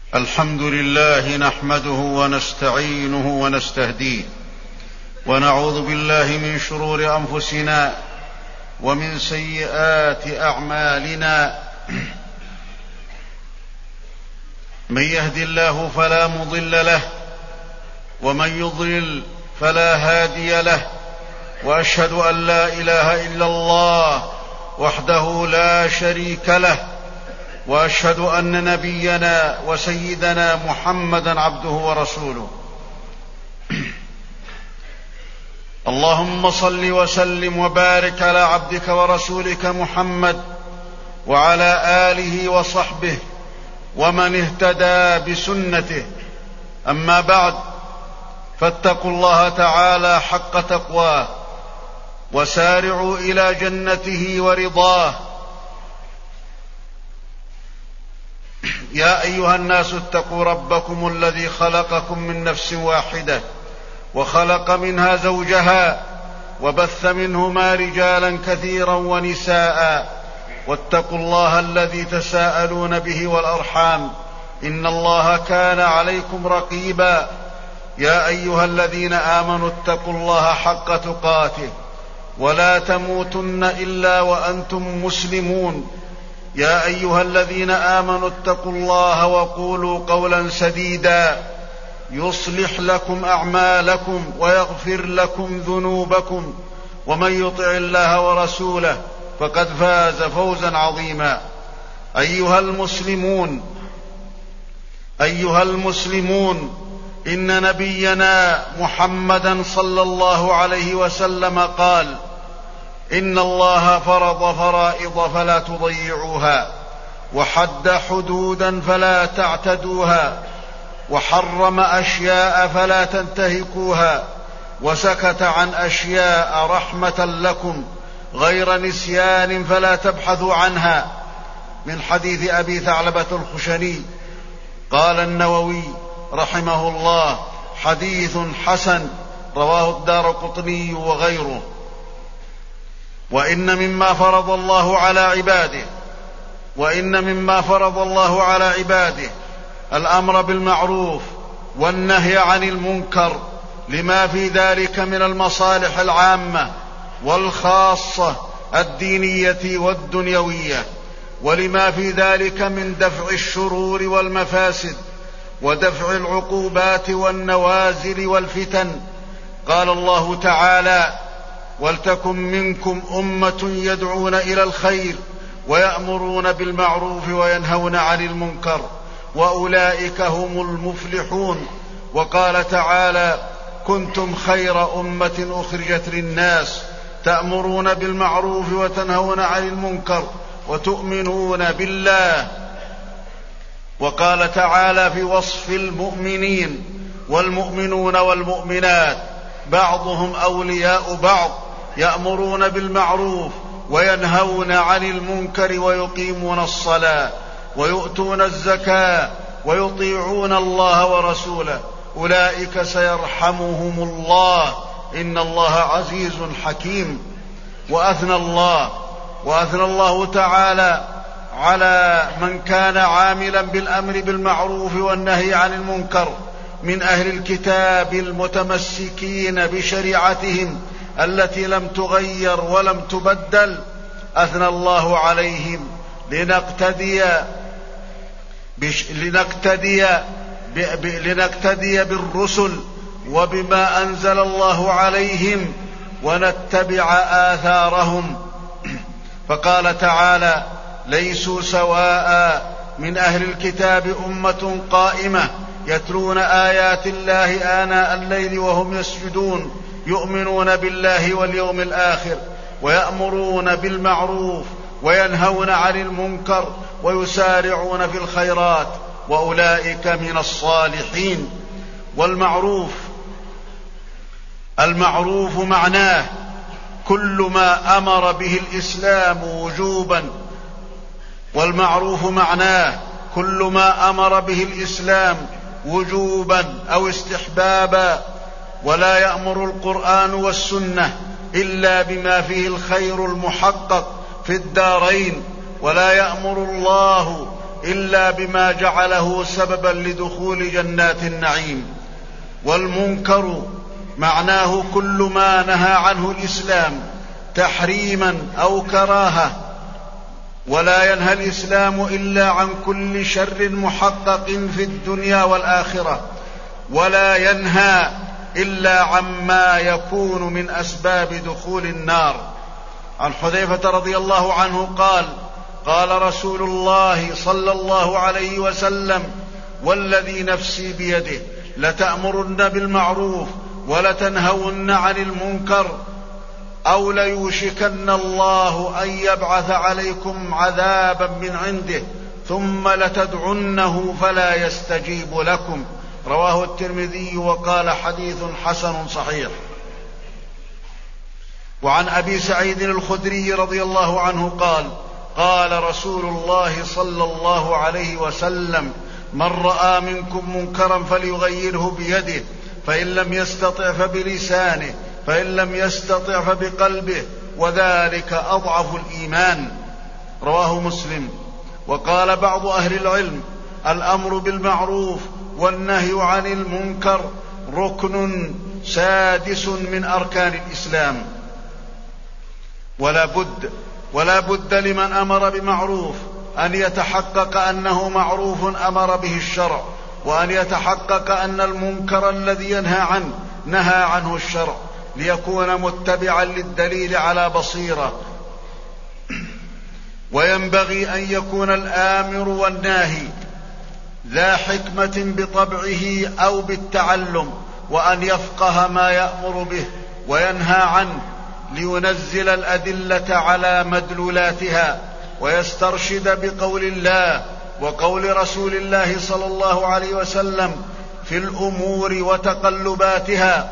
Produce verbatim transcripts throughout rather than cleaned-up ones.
الحمد لله نحمده ونستعينه ونستهديه ونعوذ بالله من شرور أنفسنا ومن سيئات أعمالنا. من يهد الله فلا مضل له ومن يضلل فلا هادي له، وأشهد أن لا إله إلا الله وحده لا شريك له، وأشهد أن نبينا وسيدنا محمدا عبده ورسوله. اللهم صل وسلم وبارك على عبدك ورسولك محمد وعلى آله وصحبه ومن اهتدى بسنته. أما بعد، فاتقوا الله تعالى حق تقواه وسارعوا إلى جنته ورضاه. يا أيها الناس اتقوا ربكم الذي خلقكم من نفس واحدة وخلق منها زوجها وبث منهما رجالا كثيرا ونساء، واتقوا الله الذي تساءلون به والأرحام، إن الله كان عليكم رقيبا. يا أيها الذين آمنوا اتقوا الله حق تقاته ولا تموتن إلا وأنتم مسلمون. يا أيها الذين آمنوا اتقوا الله وقولوا قولا سديدا يصلح لكم أعمالكم ويغفر لكم ذنوبكم، ومن يطع الله ورسوله فقد فاز فوزا عظيما. أيها المسلمون أيها المسلمون إن نبينا محمدا صلى الله عليه وسلم قال: إن الله فرض فرائض فلا تضيعوها، وحد حدودا فلا تعتدوها، وحرم أشياء فلا تنتهكوها، وسكت عن أشياء رحمة لكم غير نسيان فلا تبحثوا عنها. من حديث أبي ثعلبة الخشني. قال النووي رحمه الله: حديث حسن، رواه الدارقطني وغيره. وإن مما فرض الله على عباده وإن مما فرض الله على عباده الأمر بالمعروف والنهي عن المنكر، لما في ذلك من المصالح العامة والخاصة الدينية والدنيوية، ولما في ذلك من دفع الشرور والمفاسد ودفع العقوبات والنوازل والفتن. قال الله تعالى: ولتكن منكم أمة يدعون إلى الخير ويأمرون بالمعروف وينهون عن المنكر وأولئك هم المفلحون. وقال تعالى: كنتم خير أمة أخرجت للناس تأمرون بالمعروف وتنهون عن المنكر وتؤمنون بالله. وقال تعالى في وصف المؤمنين: والمؤمنون والمؤمنات بعضهم أولياء بعض يأمرون بالمعروف وينهون عن المنكر ويقيمون الصلاة ويؤتون الزكاة ويطيعون الله ورسوله، أولئك سيرحمهم الله، إن الله عزيز حكيم. وأثنى الله وأثنى الله تعالى على من كان عاملا بالأمر بالمعروف والنهي عن المنكر من أهل الكتاب المتمسكين بشريعتهم التي لم تغير ولم تبدل. أثنى الله عليهم لنقتدي بش لنقتدي ب... ب... لنقتدي بالرسل وبما أنزل الله عليهم ونتبع آثارهم. فقال تعالى: ليسوا سواء من أهل الكتاب أمة قائمة يتلون آيات الله آناء الليل وهم يسجدون يؤمنون بالله واليوم الآخر ويأمرون بالمعروف وينهون عن المنكر ويسارعون في الخيرات وأولئك من الصالحين. والمعروف المعروف معناه كل ما أمر به الإسلام وجوبا والمعروف معناه كل ما أمر به الإسلام وجوبا أو استحبابا، ولا يأمر القرآن والسنة إلا بما فيه الخير المحقق في الدارين، ولا يأمر الله إلا بما جعله سببا لدخول جنات النعيم. والمنكر معناه كل ما نهى عنه الإسلام تحريما أو كراهة، ولا ينهى الإسلام إلا عن كل شر محقق في الدنيا والآخرة، ولا ينهى إلا عما يكون من أسباب دخول النار. عن حذيفة رضي الله عنه قال: قال رسول الله صلى الله عليه وسلم: والذي نفسي بيده لتأمرن بالمعروف ولتنهون عن المنكر أو ليوشكن الله أن يبعث عليكم عذابا من عنده ثم لتدعنه فلا يستجيب لكم. رواه الترمذي وقال: حديث حسن صحيح. وعن أبي سعيد الخدري رضي الله عنه قال: قال رسول الله صلى الله عليه وسلم: من رأى منكم منكرا فليغيره بيده، فإن لم يستطع فبلسانه، فإن لم يستطع فبقلبه، وذلك أضعف الإيمان. رواه مسلم. وقال بعض أهل العلم: الأمر بالمعروف والنهي عن المنكر ركن سادس من أركان الإسلام، ولا بد ولا بد لمن أمر بمعروف أن يتحقق أنه معروف أمر به الشرع، وأن يتحقق أن المنكر الذي ينهى عنه نهى عنه الشرع، ليكون متبعا للدليل على بصيرة. وينبغي أن يكون الآمر والناهي ذا حكمة بطبعه أو بالتعلم، وأن يفقه ما يأمر به وينهى عنه لينزل الأدلة على مدلولاتها، ويسترشد بقول الله وقول رسول الله صلى الله عليه وسلم في الأمور وتقلباتها.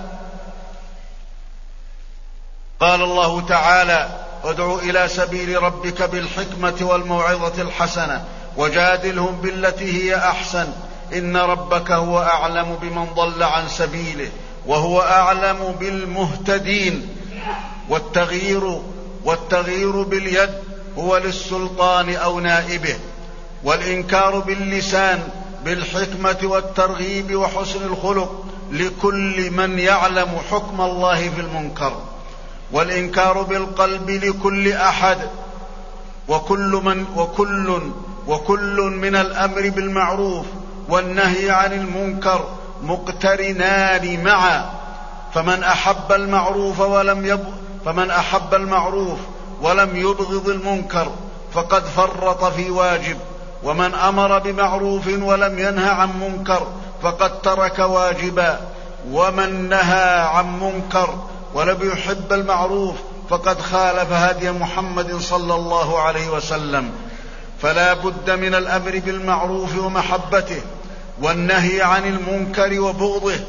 قال الله تعالى: ادع إلى سبيل ربك بالحكمة والموعظة الحسنة وجادلهم بالتي هي أحسن إن ربك هو أعلم بمن ضل عن سبيله وهو أعلم بالمهتدين. والتغيير والتغيير باليد هو للسلطان أو نائبه، والإنكار باللسان بالحكمة والترغيب وحسن الخلق لكل من يعلم حكم الله في المنكر، والإنكار بالقلب لكل أحد، وكل من وكل وكل من الأمر بالمعروف والنهي عن المنكر مقترنان معا. فمن أحب المعروف ولم يب فمن أحب المعروف ولم يبغض المنكر فقد فرط في واجب، ومن أمر بمعروف ولم ينه عن منكر فقد ترك واجبا، ومن نهى عن منكر ولم يحب المعروف فقد خالف هدي محمد صلى الله عليه وسلم. فلا بد من الأمر بالمعروف ومحبته، والنهي عن المنكر وبغضه.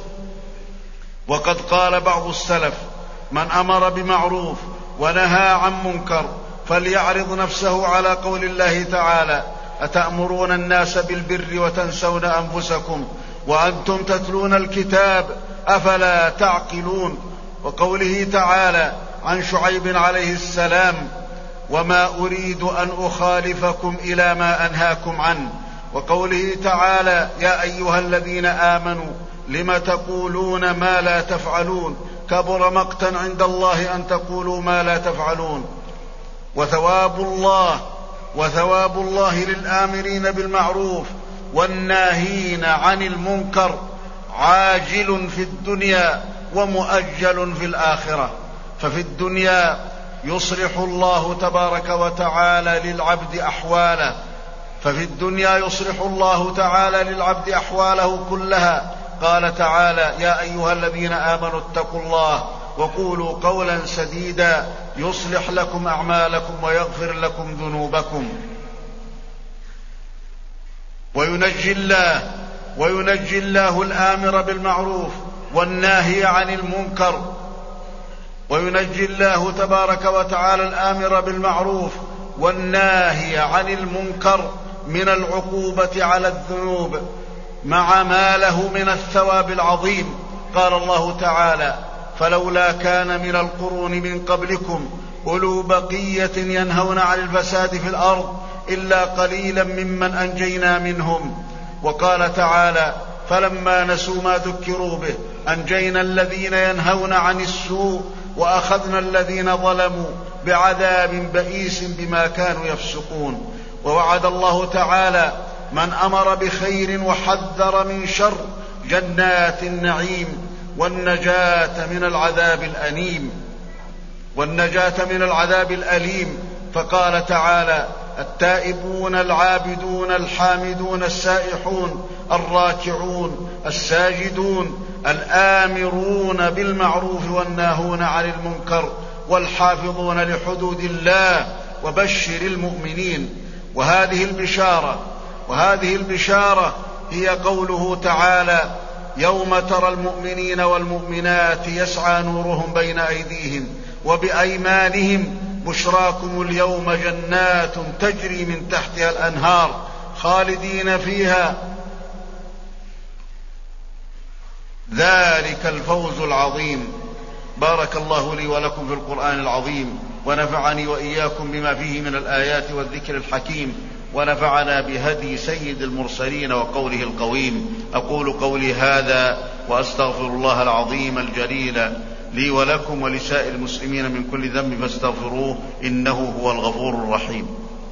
وقد قال بعض السلف: من أمر بمعروف ونهى عن منكر فليعرض نفسه على قول الله تعالى: أتأمرون الناس بالبر وتنسون أنفسكم وأنتم تتلون الكتاب أفلا تعقلون. وقوله تعالى عن شعيب عليه السلام: وما أريد أن أخالفكم إلى ما أنهاكم عنه. وقوله تعالى: يا أيها الذين آمنوا لم تقولون ما لا تفعلون كبر مقتا عند الله أن تقولوا ما لا تفعلون. وثواب الله وثواب الله للآمرين بالمعروف والناهين عن المنكر عاجل في الدنيا ومؤجل في الآخرة. ففي الدنيا يصلح الله تبارك وتعالى للعبد أحواله ففي الدنيا يصلح الله تعالى للعبد أحواله كلها. قال تعالى: يا أيها الذين آمنوا اتقوا الله وقولوا قولا سديدا يصلح لكم أعمالكم ويغفر لكم ذنوبكم. وينجي الله وينجي الله الآمر بالمعروف والناهي عن المنكر وينجي الله تبارك وتعالى الآمر بالمعروف والناهي عن المنكر من العقوبة على الذنوب مع ما له من الثواب العظيم. قال الله تعالى: فلولا كان من القرون من قبلكم أولو بقية ينهون عن الفساد في الأرض إلا قليلا ممن أنجينا منهم. وقال تعالى: فلما نسوا ما ذكروا به أنجينا الذين ينهون عن السوء وأخذنا الذين ظلموا بعذاب بئيس بما كانوا يفسقون. ووعد الله تعالى من أمر بخير وحذر من شر جنات النعيم والنجاة من العذاب الأليم والنجاة من العذاب الأليم فقال تعالى: التائبون العابدون الحامدون السائحون الراكعون الساجدون الآمرون بالمعروف والناهون عن المنكر والحافظون لحدود الله وبشر المؤمنين. وهذه البشارة وهذه البشارة هي قوله تعالى: يوم ترى المؤمنين والمؤمنات يسعى نورهم بين أيديهم وبأيمانهم بشراكم اليوم جنات تجري من تحتها الأنهار خالدين فيها ذلك الفوز العظيم. بارك الله لي ولكم في القرآن العظيم، ونفعني وإياكم بما فيه من الآيات والذكر الحكيم، ونفعنا بهدي سيد المرسلين وقوله القويم. أقول قولي هذا وأستغفر الله العظيم الجليل لي ولكم ولسائر المسلمين من كل ذنب فاستغفروه إنه هو الغفور الرحيم.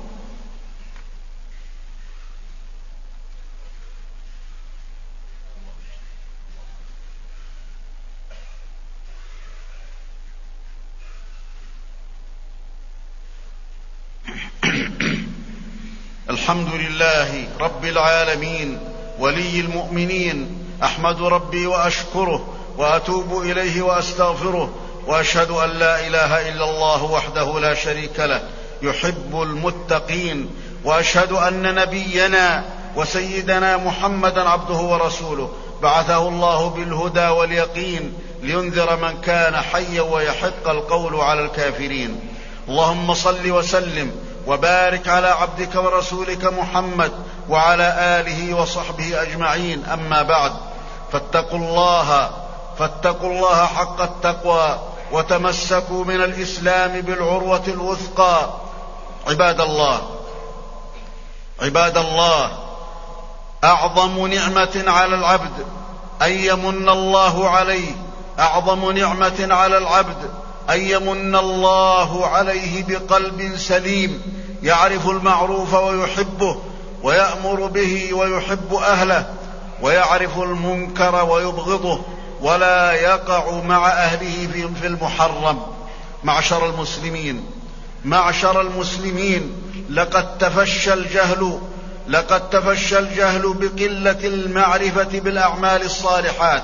الحمد لله رب العالمين ولي المؤمنين، أحمد ربي وأشكره وأتوب إليه وأستغفره، وأشهد أن لا إله إلا الله وحده لا شريك له يحب المتقين، وأشهد أن نبينا وسيدنا محمدا عبده ورسوله بعثه الله بالهدى واليقين لينذر من كان حيا ويحق القول على الكافرين. اللهم صل وسلم وبارك على عبدك ورسولك محمد وعلى آله وصحبه أجمعين. أما بعد، فاتقوا الله فاتقوا الله حق التقوى وتمسكوا من الإسلام بالعروة الوثقى. عباد الله عباد الله أعظم نعمة على العبد أن يمن الله عليه أعظم نعمة على العبد أن يمن الله عليه بقلب سليم يعرف المعروف ويحبه ويأمر به ويحب أهله، ويعرف المنكر ويبغضه ولا يقع مع أهله في المحرم. معشر المسلمين معشر المسلمين لقد تفشى الجهل لقد تفشى الجهل بقلة المعرفة بالأعمال الصالحات،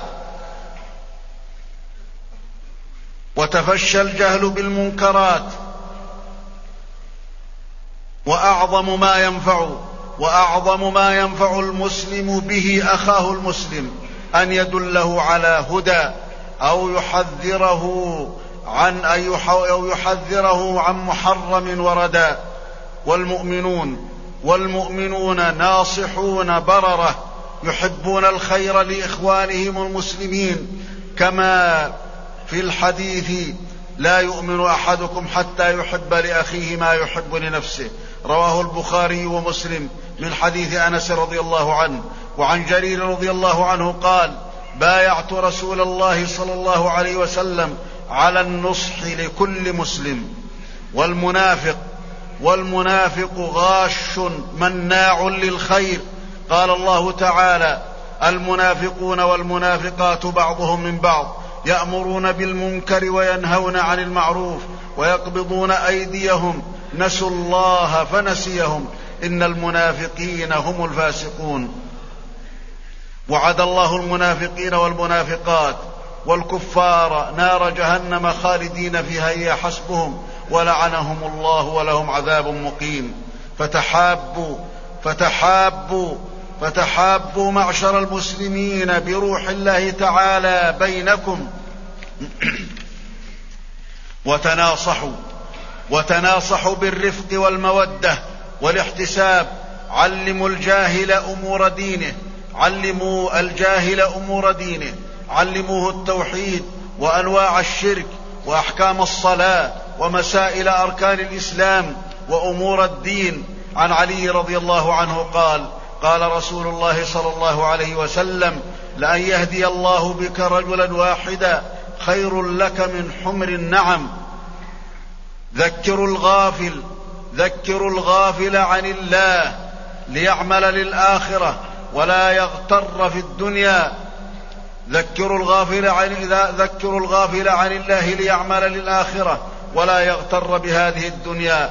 وتفشى الجهل بالمنكرات. وأعظم ما ينفع وأعظم ما ينفع المسلم به أخاه المسلم أن يدله على هدى أو يحذره عن أو يحذره عن محرم وردى. والمؤمنون والمؤمنون ناصحون بررة يحبون الخير لإخوانهم المسلمين، كما في الحديث: لا يؤمن أحدكم حتى يحب لأخيه ما يحب لنفسه، رواه البخاري ومسلم من حديث أنس رضي الله عنه. وعن جرير رضي الله عنه قال: بايعت رسول الله صلى الله عليه وسلم على النصح لكل مسلم. والمنافق والمنافق غاش مناع للخير. قال الله تعالى: المنافقون والمنافقات بعضهم من بعض يأمرون بالمنكر وينهون عن المعروف ويقبضون أيديهم نسوا الله فنسيهم إن المنافقين هم الفاسقون. وعد الله المنافقين والمنافقات والكفار نار جهنم خالدين فيها هي حسبهم ولعنهم الله ولهم عذاب مقيم. فتحابوا فتحابوا فتحابوا معشر المسلمين بروح الله تعالى بينكم وتناصحوا وتناصحوا بالرفق والمودة والاحتساب. علموا الجاهل أمور دينه علموا الجاهل أمور دينه علموه التوحيد وأنواع الشرك وأحكام الصلاة ومسائل أركان الإسلام وأمور الدين. عن علي رضي الله عنه قال: قال رسول الله صلى الله عليه وسلم: لأن يهدي الله بك رجلا واحدا خير لك من حمر النعم. ذكروا الغافل ذكروا الغافل عن الله ليعمل للآخرة ولا يغتر في الدنيا. ذكروا الغافل عن ذكروا الغافل عن الله ليعمل للآخرة ولا يغتر بهذه الدنيا.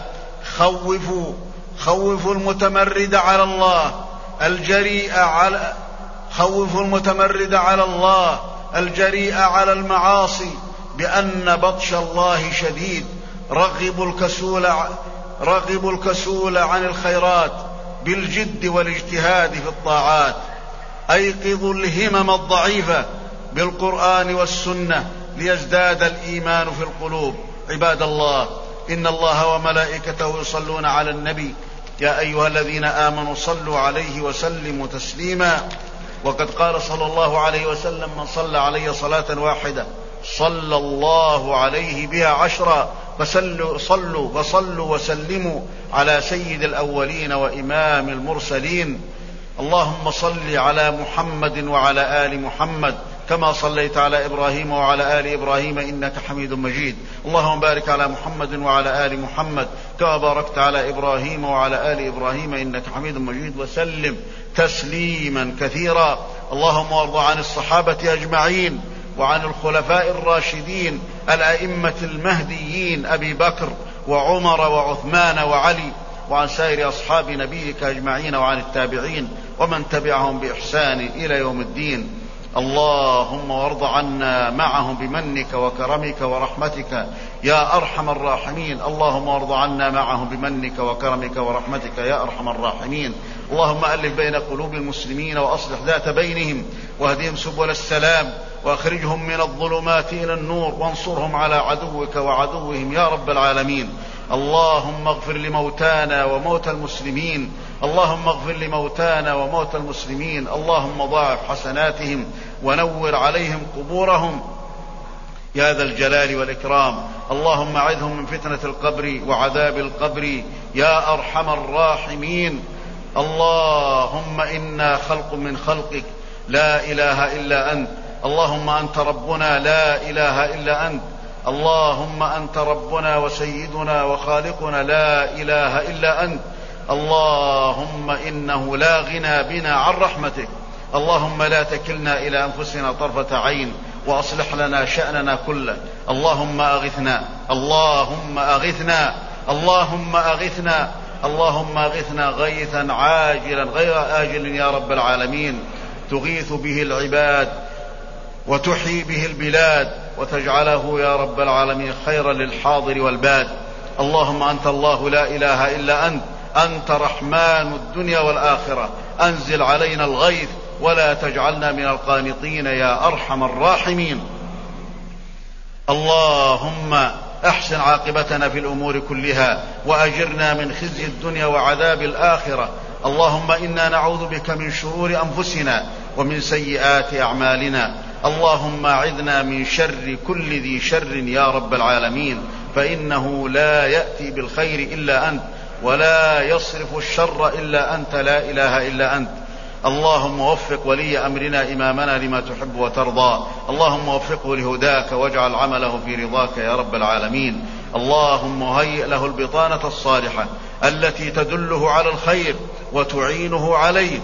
خوفوا خوفوا المتمرد على الله الجريء على خوفوا المتمرد على الله الجريء على المعاصي بأن بطش الله شديد. رغبوا الكسول رغبوا الكسول عن الخيرات بالجد والاجتهاد في الطاعات. أيقظوا الهمم الضعيفة بالقرآن والسنة ليزداد الإيمان في القلوب. عباد الله، إن الله وملائكته يصلون على النبي، يا أيها الذين آمنوا صلوا عليه وسلموا تسليما. وقد قال صلى الله عليه وسلم: من صلى علي صلاة واحدة صلى الله عليه بها عشرا. فصلوا صلوا وصلوا وسلموا على سيد الأولين وإمام المرسلين. اللهم صل على محمد وعلى آل محمد كما صليت على إبراهيم وعلى آل إبراهيم إنك حميد مجيد. اللهم بارك على محمد وعلى آل محمد كما باركت على إبراهيم وعلى آل إبراهيم إنك حميد مجيد، وسلم تسليما كثيرا. اللهم وارض عن الصحابة أجمعين وعن الخلفاء الراشدين الأئمة المهديين أبي بكر وعمر وعثمان وعلي، وعن سائر أصحاب نبيك أجمعين، وعن التابعين ومن تبعهم بإحسان إلى يوم الدين. اللهم وارض عنا معهم بمنك وكرمك ورحمتك يا أرحم الراحمين. اللهم وارض عنا معهم بمنك وكرمك ورحمتك يا أرحم الراحمين. اللهم ألف بين قلوب المسلمين وأصلح ذات بينهم واهدهم سبل السلام وأخرجهم من الظلمات إلى النور وانصرهم على عدوك وعدوهم يا رب العالمين. اللهم اغفر لموتانا وموتى المسلمين اللهم اغفر لموتانا وموتى المسلمين. اللهم ضاعف حسناتهم ونور عليهم قبورهم يا ذا الجلال والإكرام. اللهم أعذهم من فتنة القبر وعذاب القبر يا أرحم الراحمين. اللهم إنا خلق من خلقك لا إله إلا أنت. اللهم أنت ربنا لا إله إلا أنت. اللهم أنت ربنا وسيدنا وخالقنا لا إله إلا أنت. اللهم إنه لا غنى بنا عن رحمتك. اللهم لا تكلنا إلى أنفسنا طرفة عين وأصلح لنا شأننا كله. اللهم أغثنا اللهم أغثنا اللهم أغثنا اللهم أغثنا غيثا عاجلا غير آجل يا رب العالمين، تغيث به العباد وتحيي به البلاد وتجعله يا رب العالمين خيرا للحاضر والباد. اللهم أنت الله لا إله إلا أنت، أنت رحمن الدنيا والآخرة. أنزل علينا الغيث ولا تجعلنا من القانطين يا أرحم الراحمين. اللهم أحسن عاقبتنا في الأمور كلها وأجرنا من خزي الدنيا وعذاب الآخرة. اللهم إنا نعوذ بك من شرور أنفسنا ومن سيئات أعمالنا. اللهم أعذنا من شر كل ذي شر يا رب العالمين، فإنه لا يأتي بالخير إلا أنت ولا يصرف الشر إلا أنت، لا إله إلا أنت. اللهم وفق ولي أمرنا إمامنا لما تحب وترضى. اللهم وفقه لهداك واجعل عمله في رضاك يا رب العالمين. اللهم هيئ له البطانة الصالحة التي تدله على الخير وتعينه عليه.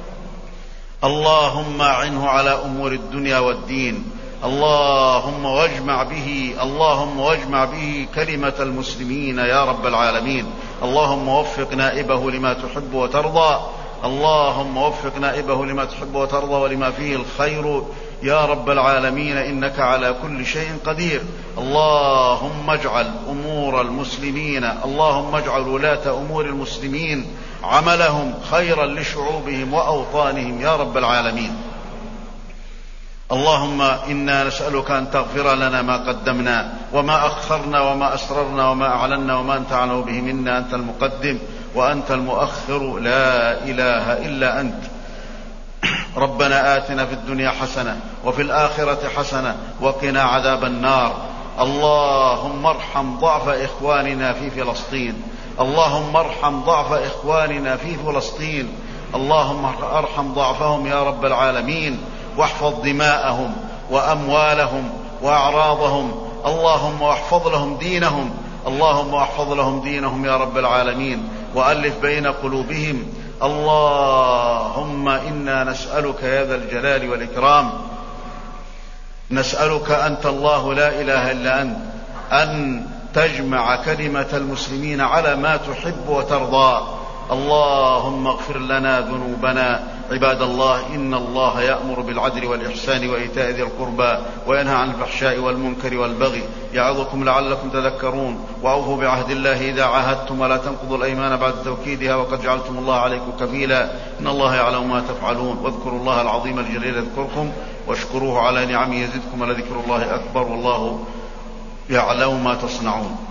اللهم أعنه على أمور الدنيا والدين. اللهم واجمع به اللهم واجمع به كلمة المسلمين يا رب العالمين. اللهم وفق نائبه لما تحب وترضى. اللهم وفق نائبه لما تحب وترضى ولما فيه الخير يا رب العالمين، إنك على كل شيء قدير. اللهم اجعل أمور المسلمين اللهم اجعل ولاة أمور المسلمين عملهم خيرا لشعوبهم وأوطانهم يا رب العالمين. اللهم إنا نسألك أن تغفر لنا ما قدمنا وما أخرنا وما أسررنا وما أعلنا وما أنت أعلم به منا. أنت المقدم وأنت المؤخر، لا إله إلا أنت. ربنا آتنا في الدنيا حسنة وفي الآخرة حسنة وقنا عذاب النار. اللهم ارحم ضعف إخواننا في فلسطين. اللهم ارحم ضعف إخواننا في فلسطين، اللهم ارحم ضعفهم يا رب العالمين، واحفظ دماءهم وأموالهم وأعراضهم، اللهم واحفظ لهم دينهم، اللهم واحفظ لهم دينهم يا رب العالمين، وألف بين قلوبهم. اللهم إنا نسألك يا ذا الجلال والإكرام، نسألك أنت الله لا إله إلا أنت أن تجمع كلمة المسلمين على ما تحب وترضى. اللهم اغفر لنا ذنوبنا. عباد الله، إن الله يأمر بالعدل والإحسان وإيتاء ذي القربى وينهى عن الفحشاء والمنكر والبغي يعظكم لعلكم تذكرون. وأوفوا بعهد الله إذا عاهدتم ولا تنقضوا الأيمان بعد توكيدها وقد جعلتم الله عليكم كفيلا، إن الله يعلم ما تفعلون. واذكروا الله العظيم الجليل يذكركم واشكروه على نعمه يزدكم ولذكر الله أكبر والله يعلم ما تصنعون.